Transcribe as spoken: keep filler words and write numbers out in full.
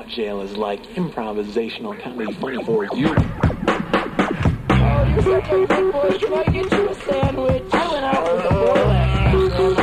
nutshell is like improvisational comedy funny for you. Oh, you're such a good boy. Can I get you a sandwich? I went out with a boy last night.